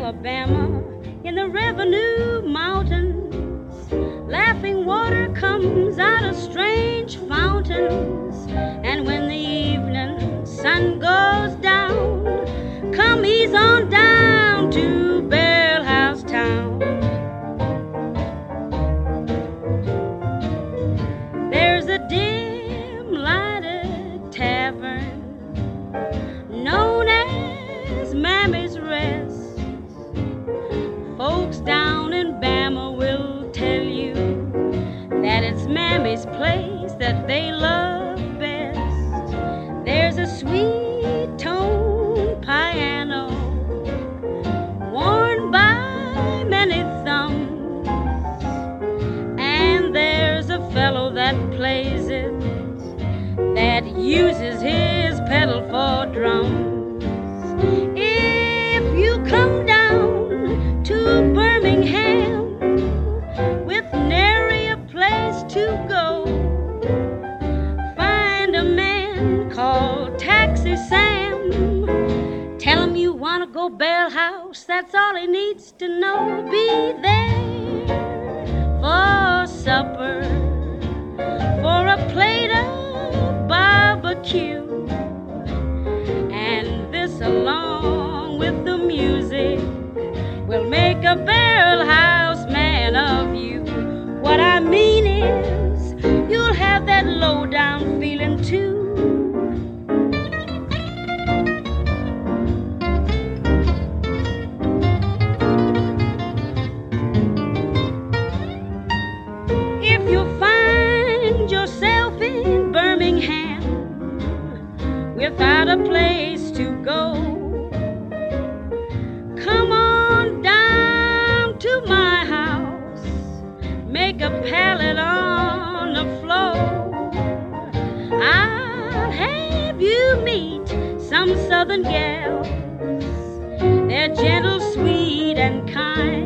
Alabama, in the Revenue Mountains, laughing water comes out of strange fountains. And when the evening sun goes down, come ease on down to Bell House Town. There's a dim lighted tavern known as Mammy's Rest. Folks down in Bama will tell you that it's Mammy's place that they love best. There's a sweet tone piano worn by many thumbs, and there's a fellow that plays it that uses his pedal for drums. If you come down to Birmingham with nary a place to go, find a man called Taxi Sam. Tell him you want to go Bell House, that's all he needs to know. Be there for supper, for a plate of barbecue, and this along with the music will make a Barrel House man of you. What I mean is, you'll have that low-down feeling too. If you find yourself in Birmingham without a place to go, come on down to my house, make a pallet on the floor. I'll have you meet some southern gals. They're gentle, sweet, and kind.